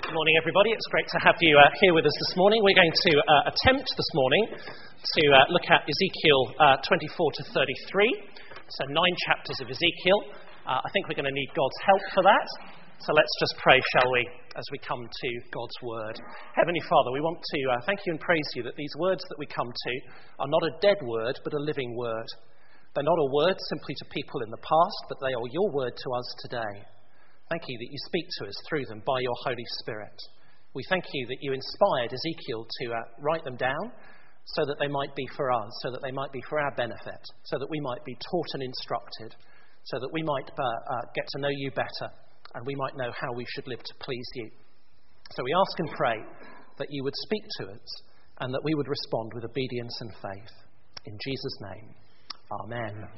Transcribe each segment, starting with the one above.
Good morning, everybody. It's great to have you here with us this morning. We're going to attempt this morning to look at Ezekiel 24 to 33. So 9 chapters of Ezekiel. I think we're going to need God's help for that. So let's just pray, shall we, as we come to God's word. Heavenly Father, we want to thank you and praise you that these words that we come to are not a dead word, but a living word. They're not a word simply to people in the past, but they are your word to us today. Thank you that you speak to us through them by your Holy Spirit. We thank you that you inspired Ezekiel to write them down so that they might be for us, so that they might be for our benefit, so that we might be taught and instructed, so that we might get to know you better and we might know how we should live to please you. So we ask and pray that you would speak to us and that we would respond with obedience and faith. In Jesus' name, amen.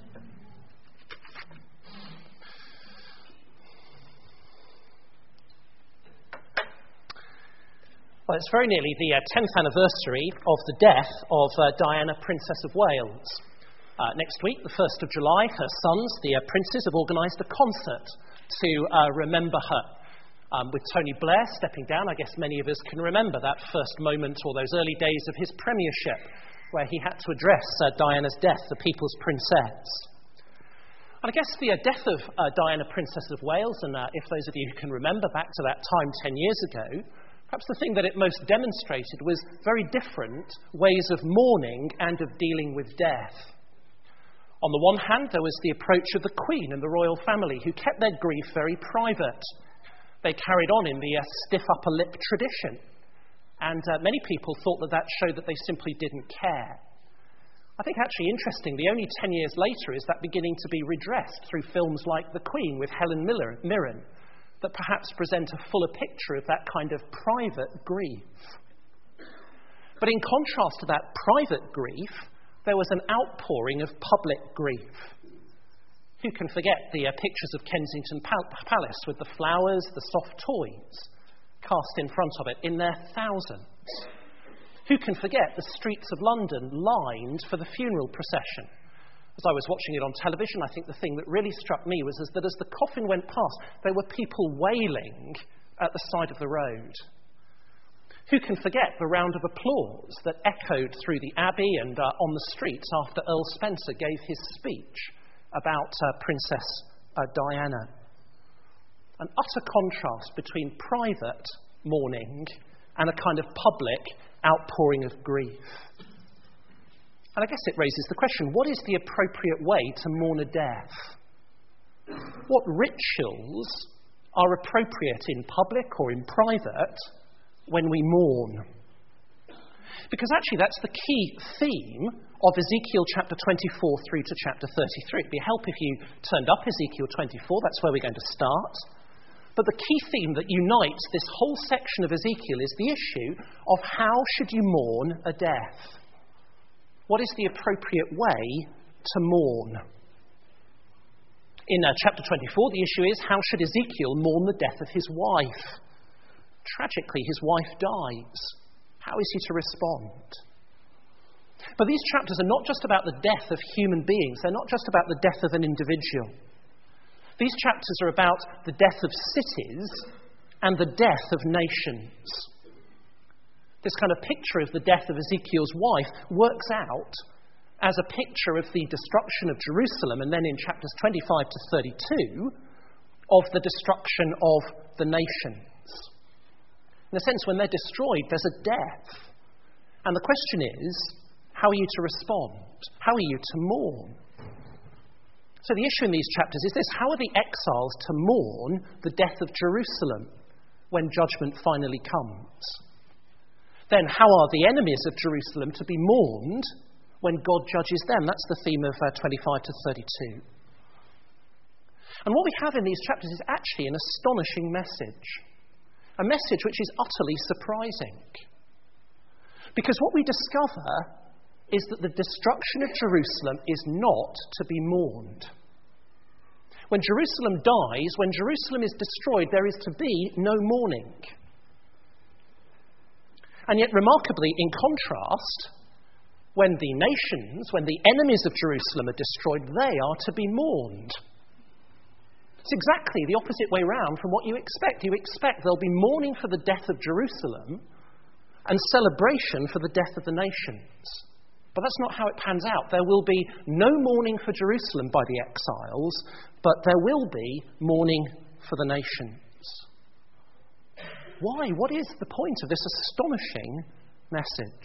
Well, it's very nearly the 10th anniversary of the death of Diana, Princess of Wales. Next week, the 1st of July, her sons, the princes, have organised a concert to remember her. With Tony Blair stepping down, I guess many of us can remember that first moment or those early days of his premiership, where he had to address Diana's death, the people's princess. And I guess the death of Diana, Princess of Wales, and if those of you who can remember back to that time 10 years ago, perhaps the thing that it most demonstrated was very different ways of mourning and of dealing with death. On the one hand, there was the approach of the Queen and the royal family, who kept their grief very private. They carried on in the stiff upper lip tradition, and many people thought that that showed that they simply didn't care. I think actually interestingly, only 10 years later is that beginning to be redressed through films like The Queen with Helen Mirren, that perhaps present a fuller picture of that kind of private grief. But in contrast to that private grief, there was an outpouring of public grief. Who can forget the pictures of Kensington Palace with the flowers, the soft toys cast in front of it in their thousands? Who can forget the streets of London lined for the funeral procession? As I was watching it on television, I think the thing that really struck me was that as the coffin went past, there were people wailing at the side of the road. Who can forget the round of applause that echoed through the Abbey and on the streets after Earl Spencer gave his speech about Princess Diana? An utter contrast between private mourning and a kind of public outpouring of grief. And I guess it raises the question, what is the appropriate way to mourn a death? What rituals are appropriate in public or in private when we mourn? Because actually that's the key theme of Ezekiel chapter 24 through to chapter 33. It'd be a help if you turned up Ezekiel 24, that's where we're going to start. But the key theme that unites this whole section of Ezekiel is the issue of how should you mourn a death? What is the appropriate way to mourn? In chapter 24, the issue is, how should Ezekiel mourn the death of his wife? Tragically, his wife dies. How is he to respond? But these chapters are not just about the death of human beings. They're not just about the death of an individual. These chapters are about the death of cities and the death of nations. This kind of picture of the death of Ezekiel's wife works out as a picture of the destruction of Jerusalem, and then in chapters 25 to 32, of the destruction of the nations. In a sense, when they're destroyed, there's a death. And the question is, how are you to respond? How are you to mourn? So the issue in these chapters is this: how are the exiles to mourn the death of Jerusalem when judgment finally comes? Then how are the enemies of Jerusalem to be mourned when God judges them? That's the theme of 25 to 32. And what we have in these chapters is actually an astonishing message. A message which is utterly surprising. Because what we discover is that the destruction of Jerusalem is not to be mourned. When Jerusalem dies, when Jerusalem is destroyed, there is to be no mourning. And yet, remarkably, in contrast, when the nations, when the enemies of Jerusalem are destroyed, they are to be mourned. It's exactly the opposite way round from what you expect. You expect there'll be mourning for the death of Jerusalem and celebration for the death of the nations. But that's not how it pans out. There will be no mourning for Jerusalem by the exiles, but there will be mourning for the nations. Why? What is the point of this astonishing message?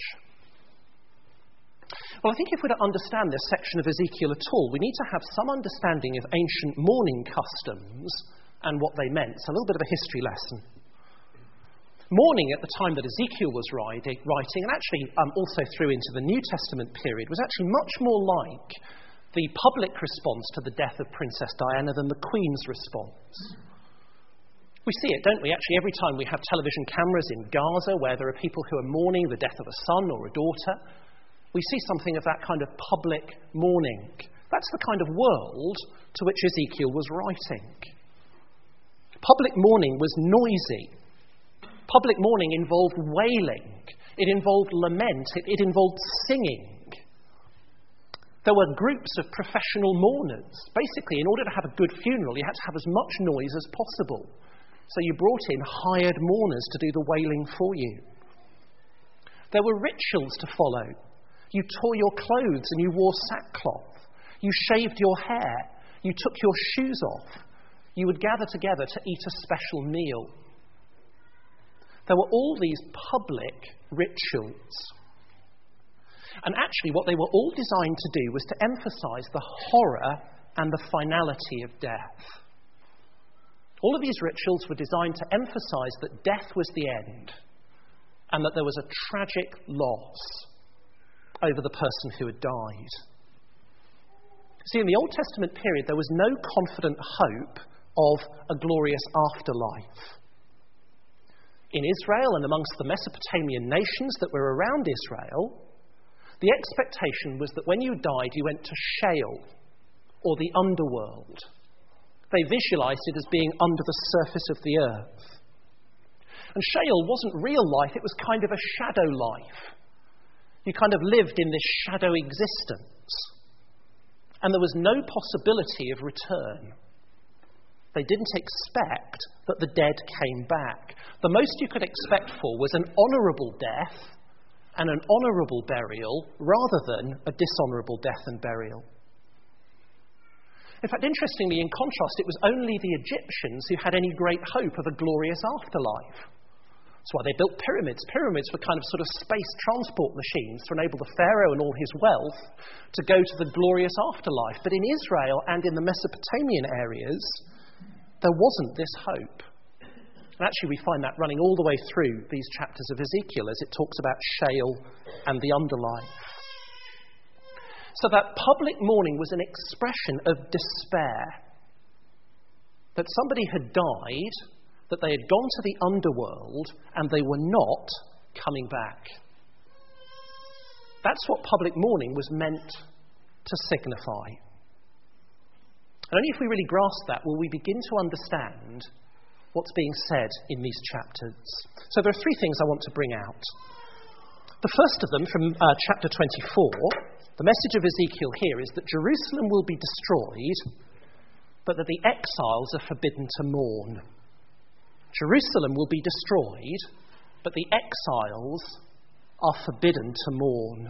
Well, I think if we're to understand this section of Ezekiel at all, we need to have some understanding of ancient mourning customs and what they meant. It's a little bit of a history lesson. Mourning at the time that Ezekiel was writing, and actually also through into the New Testament period, was actually much more like the public response to the death of Princess Diana than the Queen's response. We see it, don't we? Actually, every time we have television cameras in Gaza where there are people who are mourning the death of a son or a daughter, we see something of that kind of public mourning. That's the kind of world to which Ezekiel was writing. Public mourning was noisy. Public mourning involved wailing. It involved lament. It involved singing. There were groups of professional mourners. Basically, in order to have a good funeral, you had to have as much noise as possible. So you brought in hired mourners to do the wailing for you. There were rituals to follow. You tore your clothes and you wore sackcloth. You shaved your hair. You took your shoes off. You would gather together to eat a special meal. There were all these public rituals. And actually what they were all designed to do was to emphasize the horror and the finality of death. All of these rituals were designed to emphasize that death was the end and that there was a tragic loss over the person who had died. See, in the Old Testament period, there was no confident hope of a glorious afterlife. In Israel and amongst the Mesopotamian nations that were around Israel, the expectation was that when you died, you went to Sheol, or the underworld. They visualized it as being under the surface of the earth. And Sheol wasn't real life, it was kind of a shadow life. You kind of lived in this shadow existence. And there was no possibility of return. They didn't expect that the dead came back. The most you could expect for was an honourable death and an honourable burial rather than a dishonourable death and burial. In fact, interestingly, in contrast, it was only the Egyptians who had any great hope of a glorious afterlife. That's why they built pyramids. Pyramids were kind of sort of space transport machines to enable the Pharaoh and all his wealth to go to the glorious afterlife. But in Israel and in the Mesopotamian areas, there wasn't this hope. And actually we find that running all the way through these chapters of Ezekiel as it talks about Sheol and the underlife. So that public mourning was an expression of despair. That somebody had died, that they had gone to the underworld, and they were not coming back. That's what public mourning was meant to signify. And only if we really grasp that will we begin to understand what's being said in these chapters. So there are three things I want to bring out. The first of them from chapter 24, the message of Ezekiel here is that Jerusalem will be destroyed, but that the exiles are forbidden to mourn. Jerusalem will be destroyed, but the exiles are forbidden to mourn.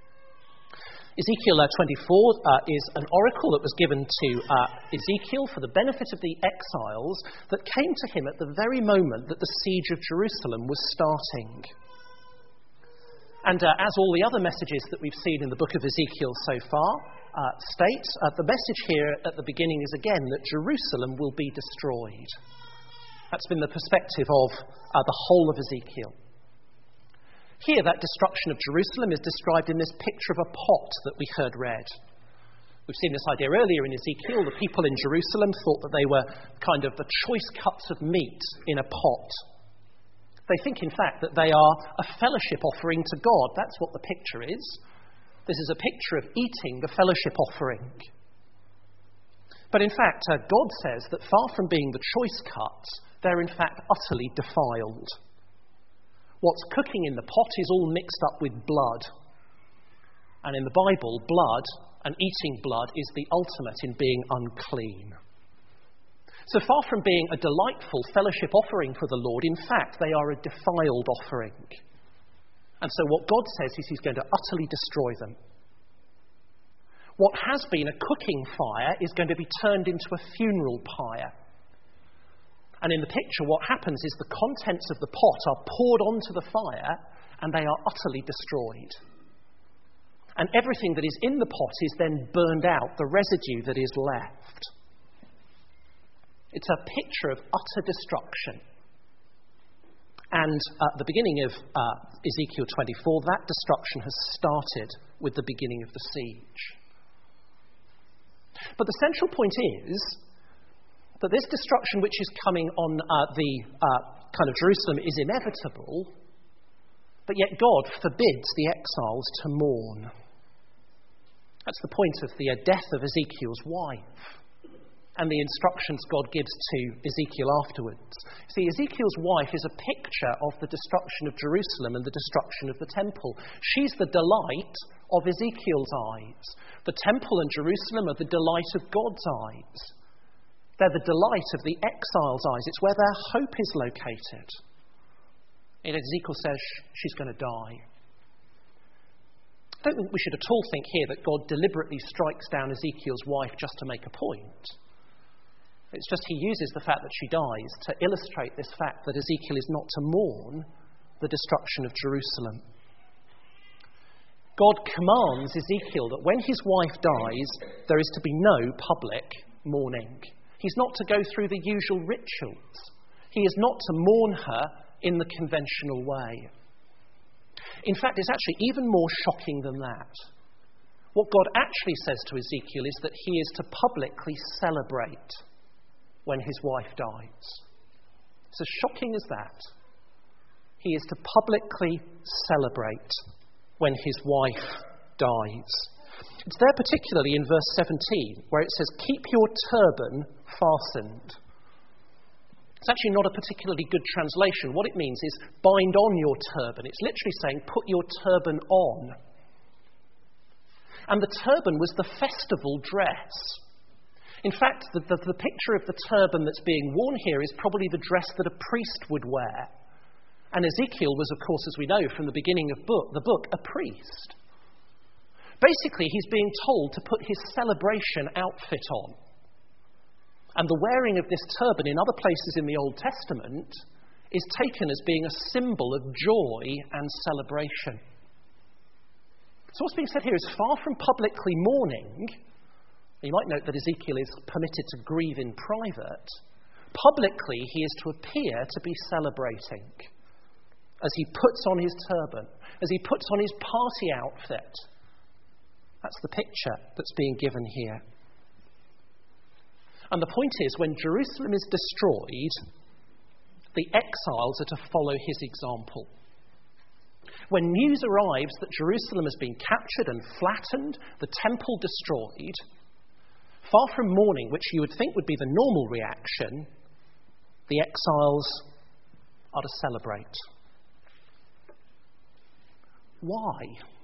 Ezekiel 24 is an oracle that was given to Ezekiel for the benefit of the exiles that came to him at the very moment that the siege of Jerusalem was starting. And as all the other messages that we've seen in the book of Ezekiel so far state, the message here at the beginning is again that Jerusalem will be destroyed. That's been the perspective of the whole of Ezekiel. Here, that destruction of Jerusalem is described in this picture of a pot that we heard read. We've seen this idea earlier in Ezekiel. The people in Jerusalem thought that they were kind of the choice cuts of meat in a pot. They think, in fact, that they are a fellowship offering to God. That's what the picture is. This is a picture of eating the fellowship offering. But in fact, God says that far from being the choice cuts, they're in fact utterly defiled. What's cooking in the pot is all mixed up with blood. And in the Bible, blood and eating blood is the ultimate in being unclean. So far from being a delightful fellowship offering for the Lord, in fact, they are a defiled offering. And so what God says is he's going to utterly destroy them. What has been a cooking fire is going to be turned into a funeral pyre. And in the picture, what happens is the contents of the pot are poured onto the fire and they are utterly destroyed. And everything that is in the pot is then burned out, the residue that is left. It's a picture of utter destruction. And at the beginning of Ezekiel 24, that destruction has started with the beginning of the siege. But the central point is that this destruction which is coming on the kind of Jerusalem is inevitable, but yet God forbids the exiles to mourn. That's the point of the death of Ezekiel's wife and the instructions God gives to Ezekiel afterwards. See, Ezekiel's wife is a picture of the destruction of Jerusalem and the destruction of the temple. She's the delight of Ezekiel's eyes. The temple and Jerusalem are the delight of God's eyes. They're the delight of the exiles' eyes. It's where their hope is located. And Ezekiel says she's going to die. I don't think we should at all think here that God deliberately strikes down Ezekiel's wife just to make a point. It's just he uses the fact that she dies to illustrate this fact that Ezekiel is not to mourn the destruction of Jerusalem. God commands Ezekiel that when his wife dies, there is to be no public mourning. He's not to go through the usual rituals. He is not to mourn her in the conventional way. In fact, it's actually even more shocking than that. What God actually says to Ezekiel is that he is to publicly celebrate when his wife dies. It's as shocking as that. He is to publicly celebrate when his wife dies. It's there particularly in verse 17, where it says, "Keep your turban fastened." It's actually not a particularly good translation. What it means is bind on your turban. It's literally saying put your turban on. And the turban was the festival dress. In fact, the picture of the turban that's being worn here is probably the dress that a priest would wear. And Ezekiel was, of course, as we know from the beginning of the book, a priest. Basically, he's being told to put his celebration outfit on. And the wearing of this turban in other places in the Old Testament is taken as being a symbol of joy and celebration. So what's being said here is far from publicly mourning. You might note that Ezekiel is permitted to grieve in private. Publicly, he is to appear to be celebrating as he puts on his turban, as he puts on his party outfit. That's the picture that's being given here. And the point is, when Jerusalem is destroyed, the exiles are to follow his example. When news arrives that Jerusalem has been captured and flattened, the temple destroyed, far from mourning, which you would think would be the normal reaction, the exiles are to celebrate. Why?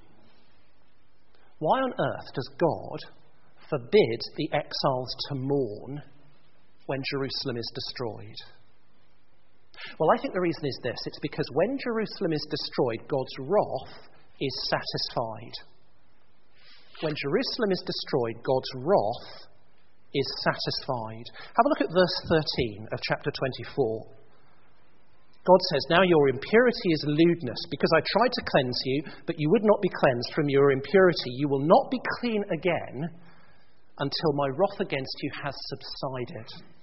Why on earth does God forbid the exiles to mourn when Jerusalem is destroyed? Well, I think the reason is this. It's because when Jerusalem is destroyed, God's wrath is satisfied. When Jerusalem is destroyed, God's wrath is satisfied. Have a look at verse 13 of chapter 24. God says, "Now your impurity is lewdness, because I tried to cleanse you, but you would not be cleansed from your impurity. You will not be clean again until my wrath against you has subsided."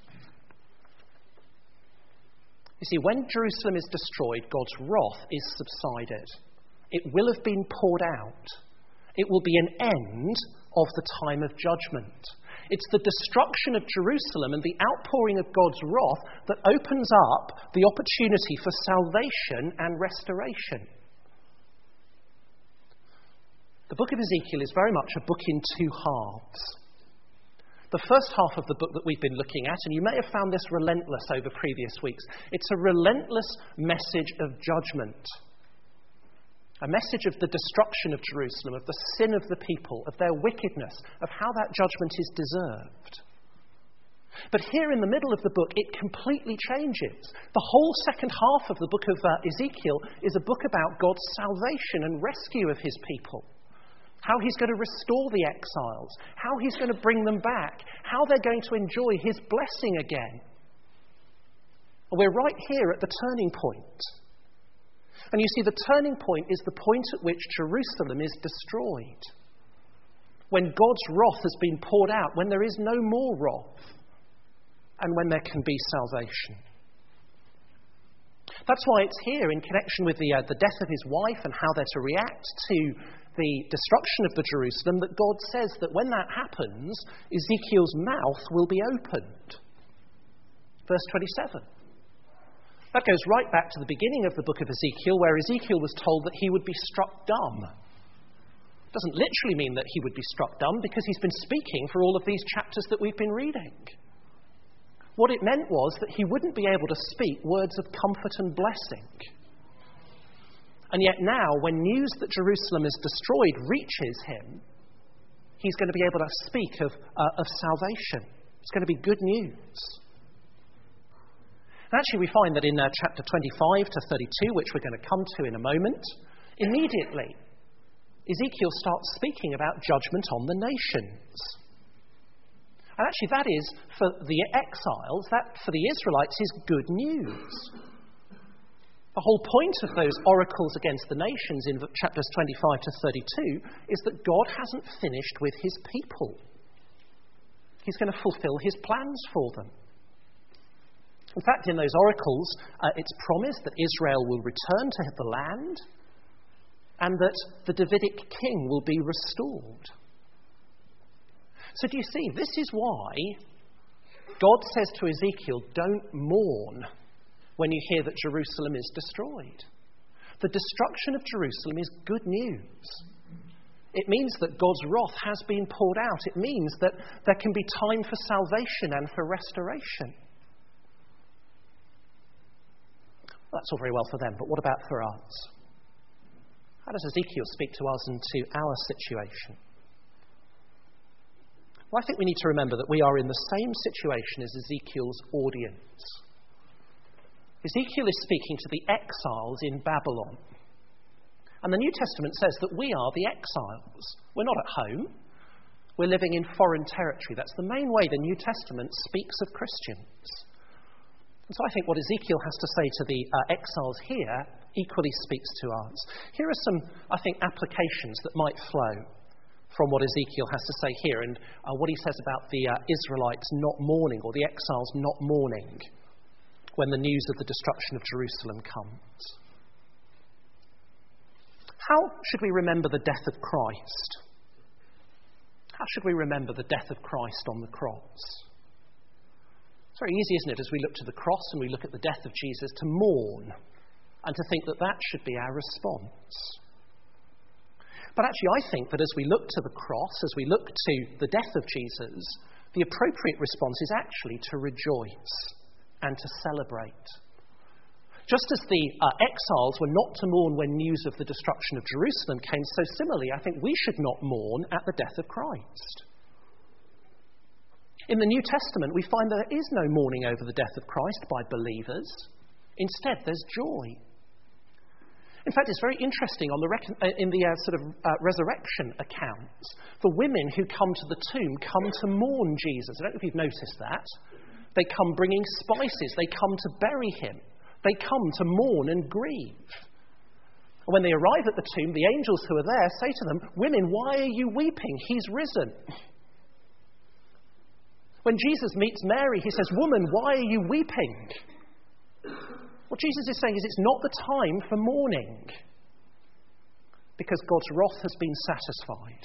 You see, when Jerusalem is destroyed, God's wrath is subsided. It will have been poured out. It will be an end of the time of judgment. It's the destruction of Jerusalem and the outpouring of God's wrath that opens up the opportunity for salvation and restoration. The book of Ezekiel is very much a book in two halves. The first half of the book that we've been looking at, and you may have found this relentless over previous weeks, it's a relentless message of judgment. A message of the destruction of Jerusalem, of the sin of the people, of their wickedness, of how that judgment is deserved. But here in the middle of the book, it completely changes. The whole second half of the book of Ezekiel is a book about God's salvation and rescue of his people. How he's going to restore the exiles, how he's going to bring them back, how they're going to enjoy his blessing again. And we're right here at the turning point. And you see, the turning point is the point at which Jerusalem is destroyed. When God's wrath has been poured out, when there is no more wrath, and when there can be salvation. That's why it's here in connection with the death of his wife and how they're to react to the destruction of the Jerusalem that God says that when that happens, Ezekiel's mouth will be opened. Verse 27. That goes right back to the beginning of the book of Ezekiel, where Ezekiel was told that he would be struck dumb. It doesn't literally mean that he would be struck dumb, because he's been speaking for all of these chapters that we've been reading. What it meant was that he wouldn't be able to speak words of comfort and blessing. And yet now, when news that Jerusalem is destroyed reaches him, he's going to be able to speak of salvation. It's going to be good news. And actually, we find that in chapter 25 to 32, which we're going to come to in a moment, immediately, Ezekiel starts speaking about judgment on the nations. And actually, that is, for the exiles, that for the Israelites is good news. The whole point of those oracles against the nations in chapters 25 to 32 is that God hasn't finished with his people. He's going to fulfill his plans for them. In fact, in those oracles, it's promised that Israel will return to the land and that the Davidic king will be restored. So do you see, this is why God says to Ezekiel, don't mourn when you hear that Jerusalem is destroyed. The destruction of Jerusalem is good news. It means that God's wrath has been poured out. It means that there can be time for salvation and for restoration. Well, that's all very well for them, but what about for us? How does Ezekiel speak to us and to our situation? Well, I think we need to remember that we are in the same situation as Ezekiel's audience. Ezekiel is speaking to the exiles in Babylon. And the New Testament says that we are the exiles. We're not at home. We're living in foreign territory. That's the main way the New Testament speaks of Christians. And so I think what Ezekiel has to say to the exiles here equally speaks to us. Here are some, I think, applications that might flow from what Ezekiel has to say here and what he says about the Israelites not mourning, or the exiles not mourning when the news of the destruction of Jerusalem comes. How should we remember the death of Christ? How should we remember the death of Christ on the cross? It's very easy, isn't it, as we look to the cross and we look at the death of Jesus, to mourn and to think that that should be our response. But actually, I think that as we look to the cross, as we look to the death of Jesus, the appropriate response is actually to rejoice and to celebrate. Just as the exiles were not to mourn when news of the destruction of Jerusalem came, so similarly, I think we should not mourn at the death of Christ. In the New Testament, we find that there is no mourning over the death of Christ by believers. Instead, there's joy. In fact, it's very interesting in the resurrection accounts. The women who come to the tomb come to mourn Jesus. I don't know if you've noticed that. They come bringing spices. They come to bury him. They come to mourn and grieve. And when they arrive at the tomb, the angels who are there say to them, "Women, why are you weeping? He's risen." When Jesus meets Mary, he says, "Woman, why are you weeping?" What Jesus is saying is it's not the time for mourning, because God's wrath has been satisfied.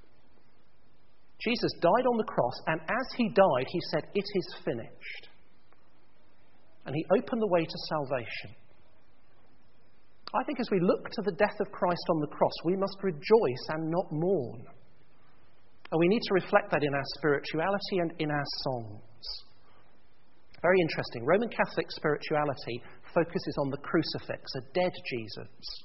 Jesus died on the cross, and as he died, he said, "It is finished." And he opened the way to salvation. I think as we look to the death of Christ on the cross, we must rejoice and not mourn. And we need to reflect that in our spirituality and in our songs. Very interesting. Roman Catholic spirituality focuses on the crucifix, a dead Jesus.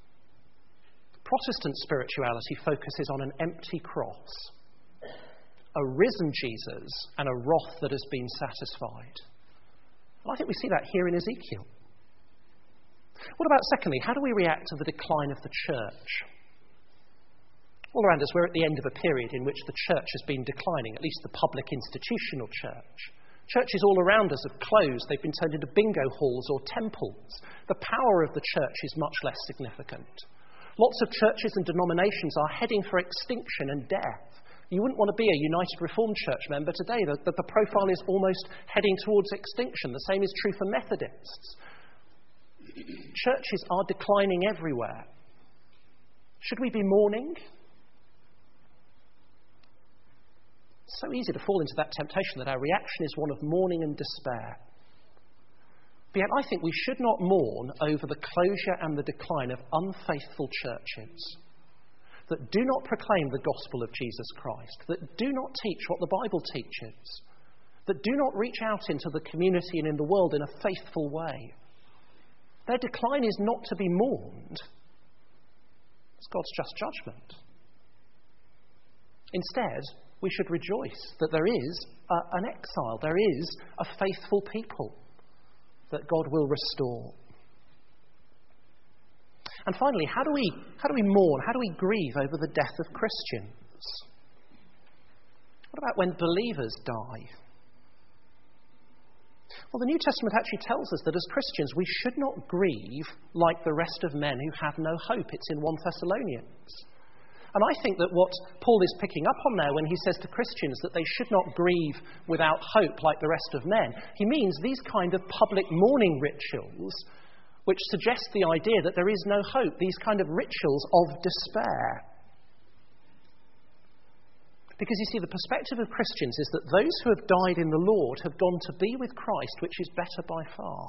Protestant spirituality focuses on an empty cross. a risen Jesus and a wrath that has been satisfied. And I think we see that here in Ezekiel. What about, secondly, how do we react to the decline of the church? All around us, we're at the end of a period in which the church has been declining, at least the public institutional church. Churches all around us have closed. They've been turned into bingo halls or temples. The power of the church is much less significant. Lots of churches and denominations are heading for extinction and death. You wouldn't want to be a United Reformed Church member today. The profile is almost heading towards extinction. The same is true for Methodists. Churches are declining everywhere. Should we be mourning? It's so easy to fall into that temptation that our reaction is one of mourning and despair. But yet I think we should not mourn over the closure and the decline of unfaithful churches that do not proclaim the gospel of Jesus Christ, that do not teach what the Bible teaches, that do not reach out into the community and in the world in a faithful way. Their decline is not to be mourned. It's God's just judgment. Instead, we should rejoice that there is an exile, there is a faithful people that God will restore. And finally, how do we mourn, how do we grieve over the death of Christians? What about when believers die? Well, the New Testament actually tells us that as Christians we should not grieve like the rest of men who have no hope. It's in 1 Thessalonians. And I think that what Paul is picking up on there when he says to Christians that they should not grieve without hope like the rest of men, he means these kind of public mourning rituals which suggest the idea that there is no hope, these kind of rituals of despair. Because you see, the perspective of Christians is that those who have died in the Lord have gone to be with Christ, which is better by far.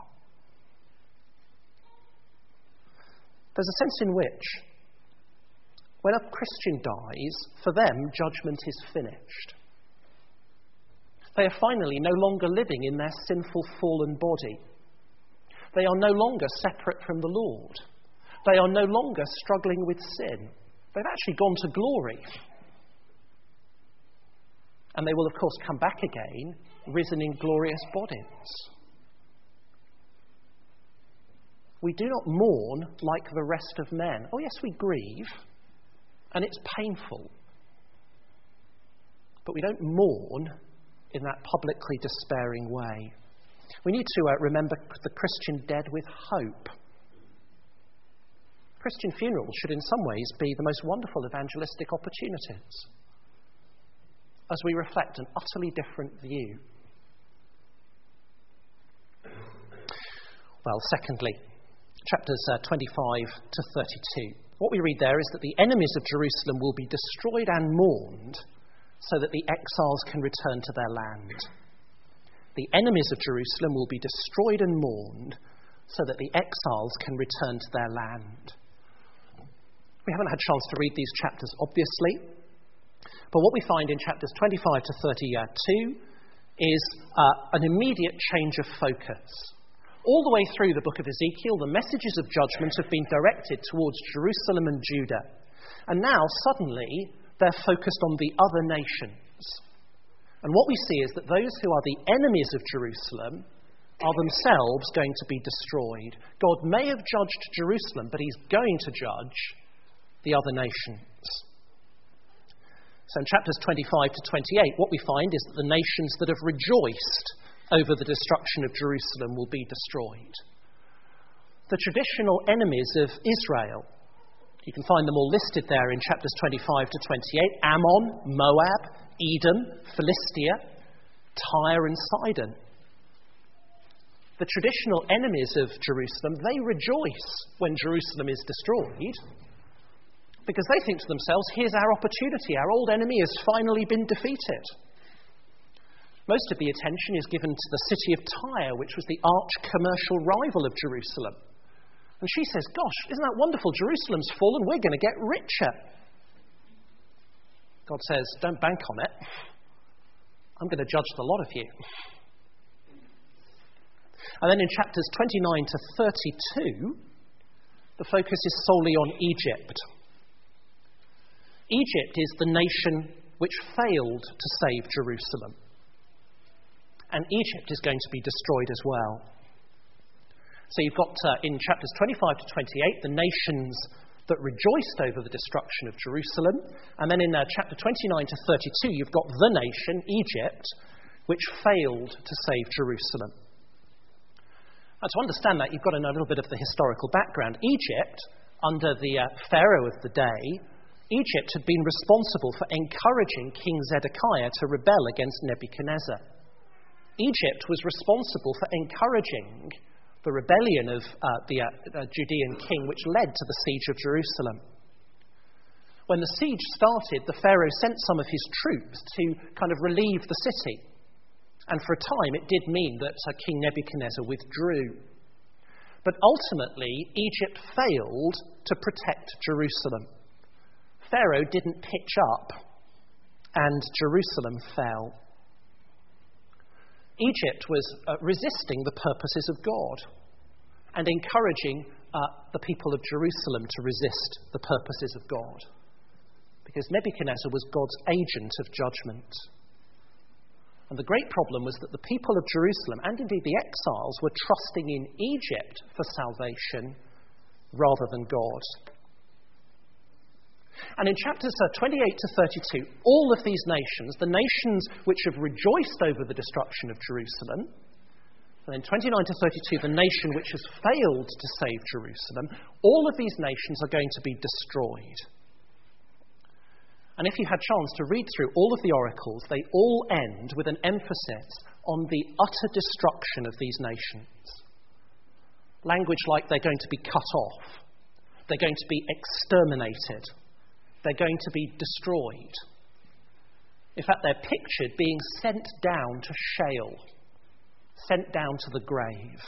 There's a sense in which when a Christian dies, for them, judgment is finished. They are finally no longer living in their sinful, fallen body. They are no longer separate from the Lord. They are no longer struggling with sin. They've actually gone to glory. And they will, of course, come back again, risen in glorious bodies. We do not mourn like the rest of men. Oh, yes, we grieve. And it's painful. But we don't mourn in that publicly despairing way. We need to remember the Christian dead with hope. Christian funerals should in some ways be the most wonderful evangelistic opportunities as we reflect an utterly different view. Well, secondly, chapters 25 to 32. What we read there is that the enemies of Jerusalem will be destroyed and mourned so that the exiles can return to their land. The enemies of Jerusalem will be destroyed and mourned so that the exiles can return to their land. We haven't had a chance to read these chapters, obviously, but what we find in chapters 25 to 32 is an immediate change of focus. All the way through the book of Ezekiel, the messages of judgment have been directed towards Jerusalem and Judah. And now, suddenly, they're focused on the other nations. And what we see is that those who are the enemies of Jerusalem are themselves going to be destroyed. God may have judged Jerusalem, but he's going to judge the other nations. So in chapters 25 to 28, what we find is that the nations that have rejoiced over the destruction of Jerusalem will be destroyed. The traditional enemies of Israel, you can find them all listed there in chapters 25 to 28, Ammon, Moab, Edom, Philistia, Tyre and Sidon. The traditional enemies of Jerusalem, they rejoice when Jerusalem is destroyed because they think to themselves, here's our opportunity, our old enemy has finally been defeated. Most of the attention is given to the city of Tyre, which was the arch commercial rival of Jerusalem. And she says, gosh, isn't that wonderful? Jerusalem's fallen, we're going to get richer. God says, don't bank on it. I'm going to judge the lot of you. And then in chapters 29 to 32, the focus is solely on Egypt. Egypt is the nation which failed to save Jerusalem. And Egypt is going to be destroyed as well. So you've got in chapters 25 to 28 the nations that rejoiced over the destruction of Jerusalem. And then in chapter 29 to 32 you've got the nation, Egypt, which failed to save Jerusalem. And to understand that, you've got to know a little bit of the historical background. Egypt, under the Pharaoh of the day, Egypt had been responsible for encouraging King Zedekiah to rebel against Nebuchadnezzar. Egypt was responsible for encouraging the rebellion of the Judean king, which led to the siege of Jerusalem. When the siege started, the Pharaoh sent some of his troops to kind of relieve the city. And for a time, it did mean that King Nebuchadnezzar withdrew. But ultimately, Egypt failed to protect Jerusalem. Pharaoh didn't pitch up, and Jerusalem fell. Egypt was resisting the purposes of God and encouraging the people of Jerusalem to resist the purposes of God, because Nebuchadnezzar was God's agent of judgment. And the great problem was that the people of Jerusalem, and indeed the exiles, were trusting in Egypt for salvation rather than God. And in chapters 28 to 32, all of these nations, the nations which have rejoiced over the destruction of Jerusalem, and in 29 to 32, the nation which has failed to save Jerusalem, all of these nations are going to be destroyed. And if you had chance to read through all of the oracles, they all end with an emphasis on the utter destruction of these nations. Language like they're going to be cut off, they're going to be exterminated, they're going to be destroyed. In fact, they're pictured being sent down to Sheol, sent down to the grave.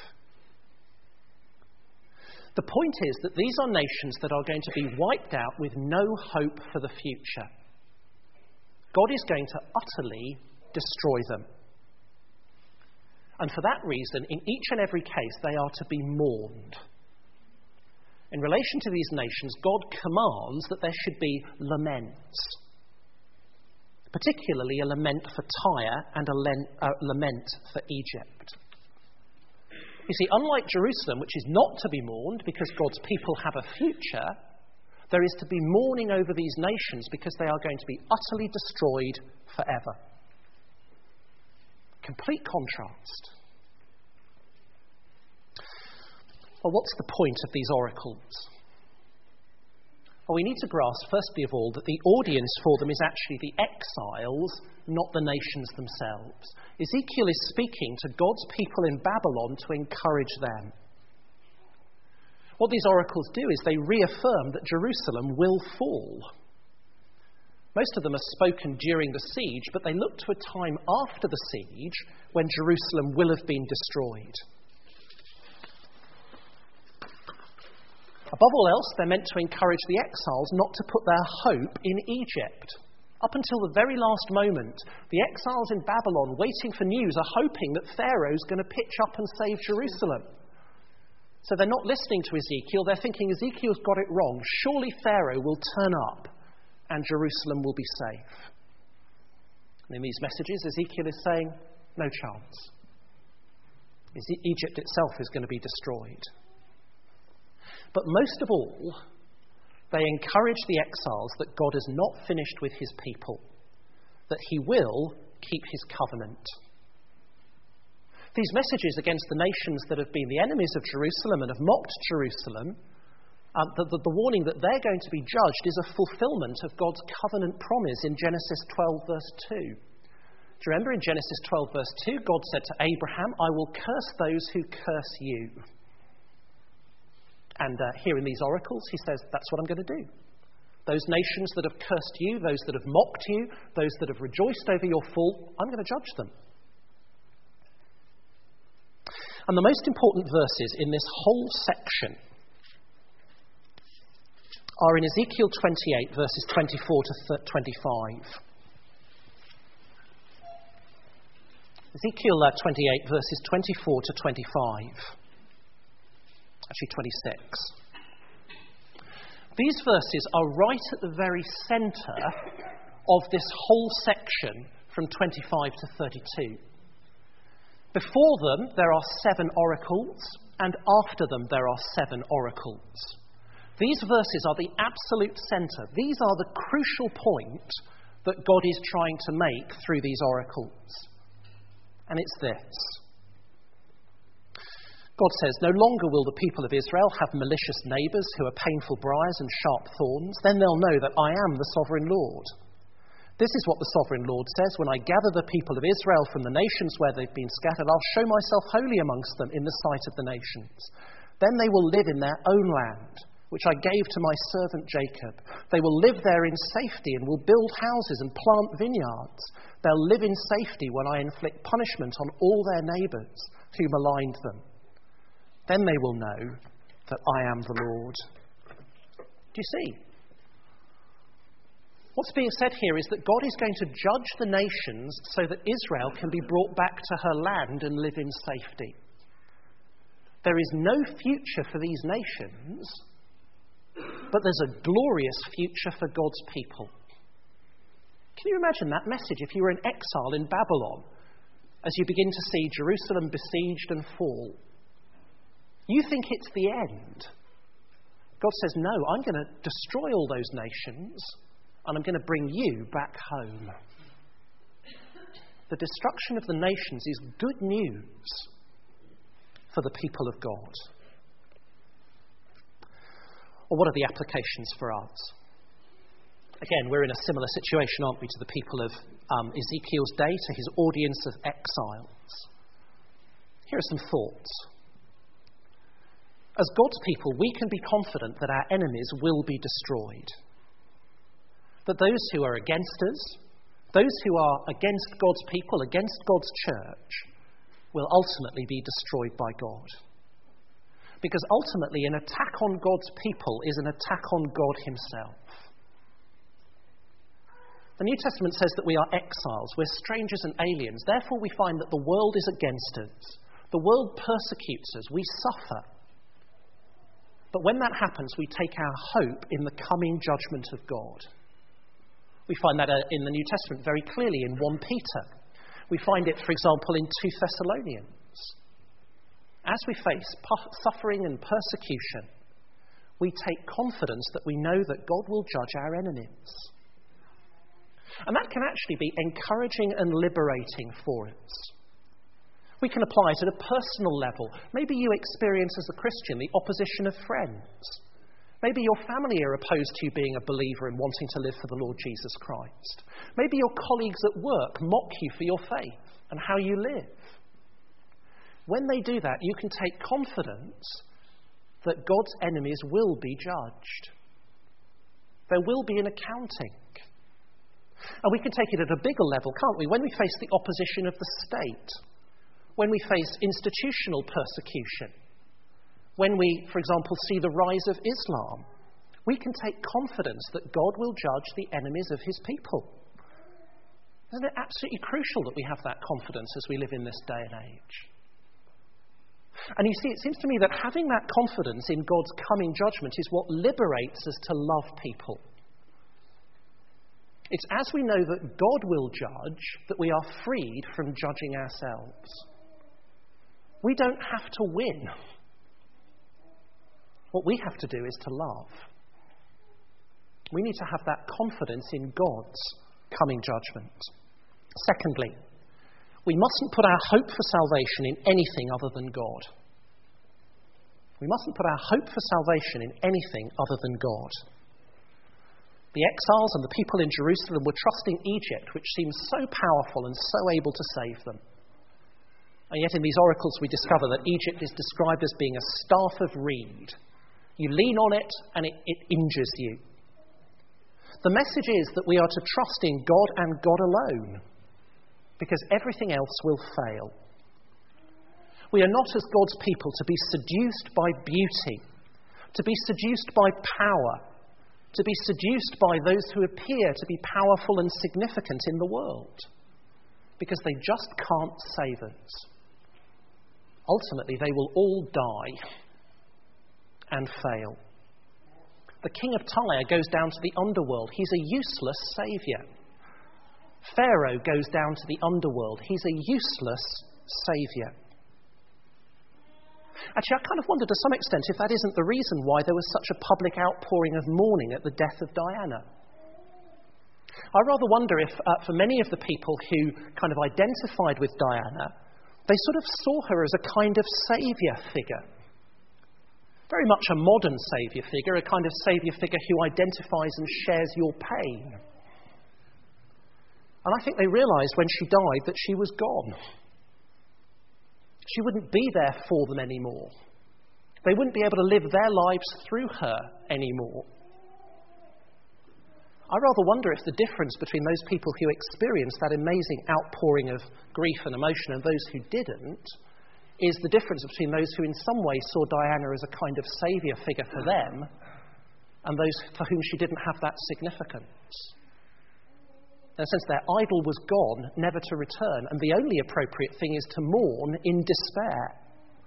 The point is that these are nations that are going to be wiped out with no hope for the future. God is going to utterly destroy them. And for that reason, in each and every case, they are to be mourned. In relation to these nations, God commands that there should be laments, particularly a lament for Tyre and a lament for Egypt. You see, unlike Jerusalem, which is not to be mourned because God's people have a future, there is to be mourning over these nations because they are going to be utterly destroyed forever. Complete contrast. Well, what's the point of these oracles? Well, we need to grasp, firstly of all, that the audience for them is actually the exiles, not the nations themselves. Ezekiel is speaking to God's people in Babylon to encourage them. What these oracles do is they reaffirm that Jerusalem will fall. Most of them are spoken during the siege, but they look to a time after the siege when Jerusalem will have been destroyed. Above all else, they're meant to encourage the exiles not to put their hope in Egypt. Up until the very last moment, the exiles in Babylon, waiting for news, are hoping that Pharaoh's going to pitch up and save Jerusalem. So they're not listening to Ezekiel, they're thinking Ezekiel's got it wrong. Surely Pharaoh will turn up and Jerusalem will be safe. And in these messages, Ezekiel is saying, no chance. Egypt itself is going to be destroyed. But most of all, they encourage the exiles that God is not finished with his people, that he will keep his covenant. These messages against the nations that have been the enemies of Jerusalem and have mocked Jerusalem, the warning that they're going to be judged is a fulfillment of God's covenant promise in Genesis 12, verse 2. Do you remember in Genesis 12, verse 2, God said to Abraham, I will curse those who curse you. And here in these oracles, he says, that's what I'm going to do. Those nations that have cursed you, those that have mocked you, those that have rejoiced over your fall, I'm going to judge them. And the most important verses in this whole section are in Ezekiel 28, verses 24 to 25. Ezekiel 28, verses 24 to 25. Actually 26. These verses are right at the very centre of this whole section from 25 to 32. Before them, there are 7 oracles, and after them, there are 7 oracles. These verses are the absolute centre. These are the crucial point that God is trying to make through these oracles. And it's this. God says, "No longer will the people of Israel have malicious neighbours who are painful briars and sharp thorns. Then they'll know that I am the sovereign Lord. This is what the sovereign Lord says, when I gather the people of Israel from the nations where they've been scattered, I'll show myself holy amongst them in the sight of the nations. Then they will live in their own land, which I gave to my servant Jacob. They will live there in safety and will build houses and plant vineyards. They'll live in safety when I inflict punishment on all their neighbours who maligned them. Then they will know that I am the Lord." Do you see? What's being said here is that God is going to judge the nations so that Israel can be brought back to her land and live in safety. There is no future for these nations, but there's a glorious future for God's people. Can you imagine that message if you were in exile in Babylon as you begin to see Jerusalem besieged and fall? You think it's the end. God says, no, I'm going to destroy all those nations and I'm going to bring you back home. The destruction of the nations is good news for the people of God. Well, what are the applications for us? Again, we're in a similar situation, aren't we, to the people of Ezekiel's day, to his audience of exiles. Here are some thoughts. As God's people, we can be confident that our enemies will be destroyed. That those who are against us, those who are against God's people, against God's church, will ultimately be destroyed by God. Because ultimately, an attack on God's people is an attack on God himself. The New Testament says that we are exiles, we're strangers and aliens. Therefore, we find that the world is against us. The world persecutes us. We suffer. But when that happens, we take our hope in the coming judgment of God. We find that in the New Testament very clearly in 1 Peter. We find it, for example, in 2 Thessalonians. As we face suffering and persecution, we take confidence that we know that God will judge our enemies. And that can actually be encouraging and liberating for us. We can apply it at a personal level. Maybe you experience as a Christian the opposition of friends. Maybe your family are opposed to you being a believer and wanting to live for the Lord Jesus Christ. Maybe your colleagues at work mock you for your faith and how you live. When they do that, you can take confidence that God's enemies will be judged. There will be an accounting. And we can take it at a bigger level, can't we? When we face the opposition of the state, when we face institutional persecution, when we, for example, see the rise of Islam, we can take confidence that God will judge the enemies of his people. Isn't it absolutely crucial that we have that confidence as we live in this day and age? And you see, it seems to me that having that confidence in God's coming judgment is what liberates us to love people. It's as we know that God will judge that we are freed from judging ourselves. We don't have to win. What we have to do is to love. We need to have that confidence in God's coming judgment. Secondly, we mustn't put our hope for salvation in anything other than God. We mustn't put our hope for salvation in anything other than God. The exiles and the people in Jerusalem were trusting Egypt, which seemed so powerful and so able to save them. And yet in these oracles we discover that Egypt is described as being a staff of reed. You lean on it and it injures you. The message is that we are to trust in God and God alone, because everything else will fail. We are not as God's people to be seduced by beauty, to be seduced by power, to be seduced by those who appear to be powerful and significant in the world, because they just can't save us. Ultimately, they will all die and fail. The king of Tyre goes down to the underworld. He's a useless saviour. Pharaoh goes down to the underworld. He's a useless saviour. Actually, I kind of wonder to some extent if that isn't the reason why there was such a public outpouring of mourning at the death of Diana. I rather wonder if, for many of the people who kind of identified with Diana, they sort of saw her as a kind of saviour figure. Very much a modern saviour figure, a kind of saviour figure who identifies and shares your pain. And I think they realised when she died that she was gone. She wouldn't be there for them anymore. They wouldn't be able to live their lives through her anymore. I rather wonder if the difference between those people who experienced that amazing outpouring of grief and emotion and those who didn't is the difference between those who in some way saw Diana as a kind of saviour figure for them and those for whom she didn't have that significance. In a sense, their idol was gone, never to return, and the only appropriate thing is to mourn in despair.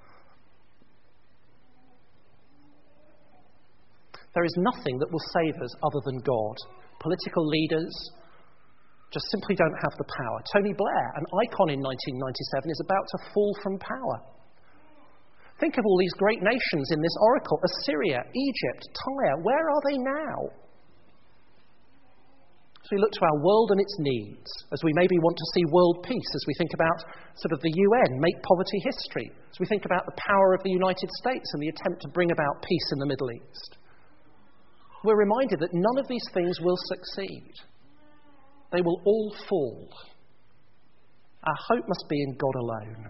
There is nothing that will save us other than God. Political leaders just simply don't have the power. Tony Blair, an icon in 1997, is about to fall from power. Think of all these great nations in this oracle: Assyria, Egypt, Tyre. Where are they now? As we look to our world and its needs, as we maybe want to see world peace, as we think about sort of the UN, make poverty history, as we think about the power of the United States and the attempt to bring about peace in the Middle East, we're reminded that none of these things will succeed. They will all fall. Our hope must be in God alone.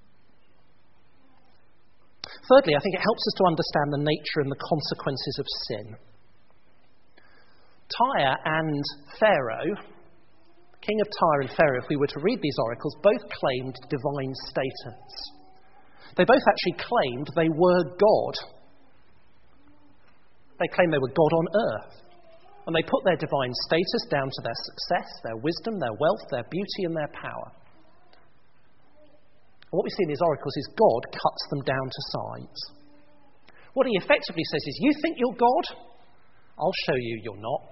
Thirdly, I think it helps us to understand the nature and the consequences of sin. Tyre and Pharaoh, king of Tyre and Pharaoh, if we were to read these oracles, both claimed divine status. They both actually claimed they were God. They claimed they were God on earth. And they put their divine status down to their success, their wisdom, their wealth, their beauty and their power. And what we see in these oracles is God cuts them down to size. What he effectively says is, you think you're God? I'll show you you're not.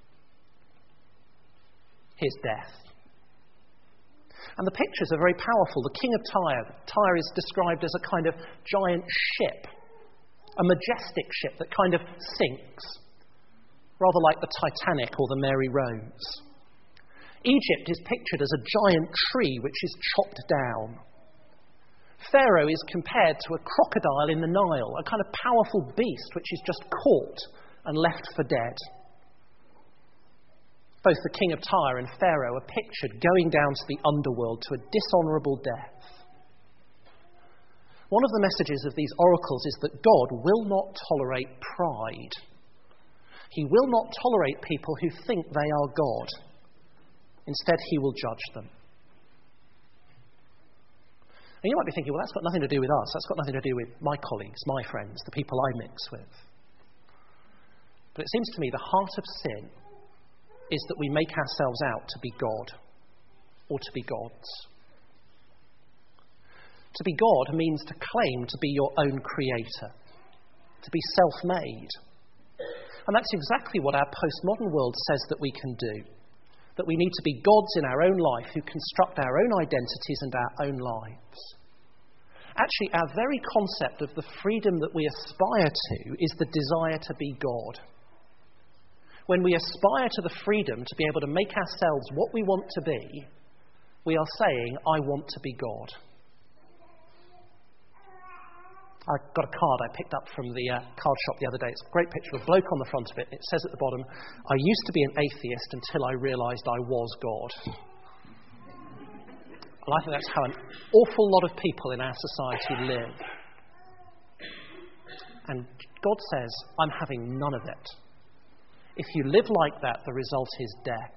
Here's death. And the pictures are very powerful. The king of Tyre is described as a kind of giant ship, a majestic ship that kind of sinks, rather like the Titanic or the Mary Rose. Egypt is pictured as a giant tree which is chopped down. Pharaoh is compared to a crocodile in the Nile, a kind of powerful beast which is just caught and left for dead. Both the king of Tyre and Pharaoh are pictured going down to the underworld to a dishonourable death. One of the messages of these oracles is that God will not tolerate pride. He will not tolerate people who think they are God. Instead, he will judge them. And you might be thinking, well, that's got nothing to do with us. That's got nothing to do with my colleagues, my friends, the people I mix with. But it seems to me the heart of sin is that we make ourselves out to be God or to be gods. To be God means to claim to be your own creator, to be self-made. And that's exactly what our postmodern world says that we can do. That we need to be gods in our own life who construct our own identities and our own lives. Actually, our very concept of the freedom that we aspire to is the desire to be God. When we aspire to the freedom to be able to make ourselves what we want to be, we are saying, I want to be God. I got a card I picked up from the card shop the other day. It's a great picture of a bloke on the front of it. It says at the bottom, I used to be an atheist until I realised I was God. And I think that's how an awful lot of people in our society live. And God says, I'm having none of it. If you live like that, the result is death.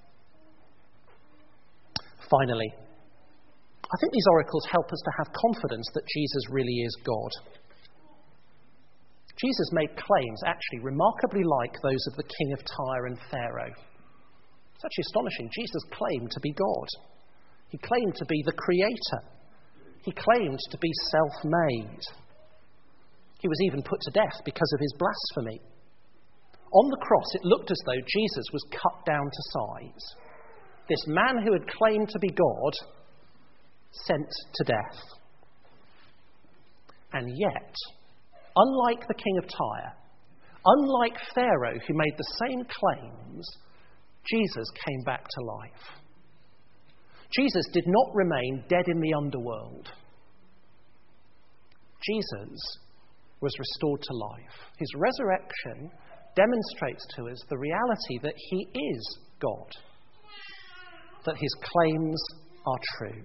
Finally, I think these oracles help us to have confidence that Jesus really is God. Jesus made claims actually remarkably like those of the king of Tyre and Pharaoh. It's actually astonishing. Jesus claimed to be God. He claimed to be the creator. He claimed to be self-made. He was even put to death because of his blasphemy. On the cross, it looked as though Jesus was cut down to size. this man who had claimed to be God, sent to death. And yet, unlike the king of Tyre, unlike Pharaoh who made the same claims, Jesus came back to life. Jesus did not remain dead in the underworld. Jesus was restored to life. His resurrection demonstrates to us the reality that he is God, that his claims are true.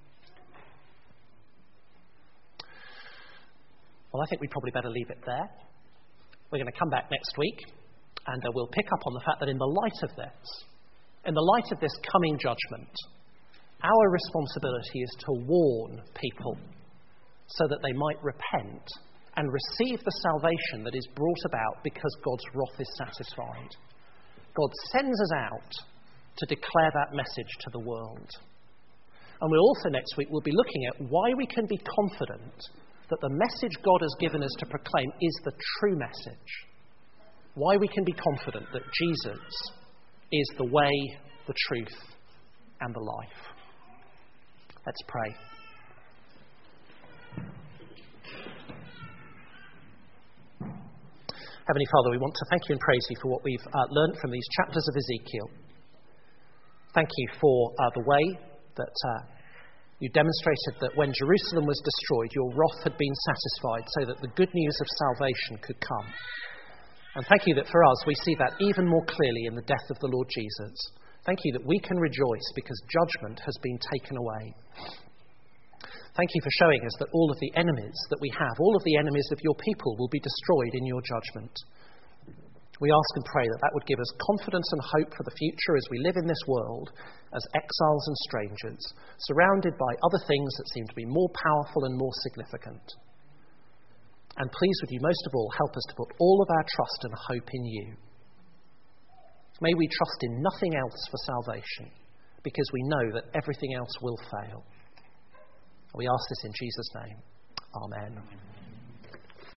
Well, I think we probably better leave it there. We're going to come back next week, and we'll pick up on the fact that in the light of this coming judgment, our responsibility is to warn people so that they might repent and receive the salvation that is brought about because God's wrath is satisfied. God sends us out to declare that message to the world. And we'll also next week, we'll be looking at why we can be confident that the message God has given us to proclaim is the true message. Why we can be confident that Jesus is the way, the truth, and the life. Let's pray. Heavenly Father, we want to thank you and praise you for what we've learned from these chapters of Ezekiel. Thank you for the way that you demonstrated that when Jerusalem was destroyed, your wrath had been satisfied so that the good news of salvation could come. And thank you that for us, we see that even more clearly in the death of the Lord Jesus. Thank you that we can rejoice because judgment has been taken away. Thank you for showing us that all of the enemies that we have, all of the enemies of your people will be destroyed in your judgment. We ask and pray that that would give us confidence and hope for the future as we live in this world as exiles and strangers, surrounded by other things that seem to be more powerful and more significant. And please, would you most of all help us to put all of our trust and hope in you. May we trust in nothing else for salvation, because we know that everything else will fail. We ask this in Jesus' name. Amen.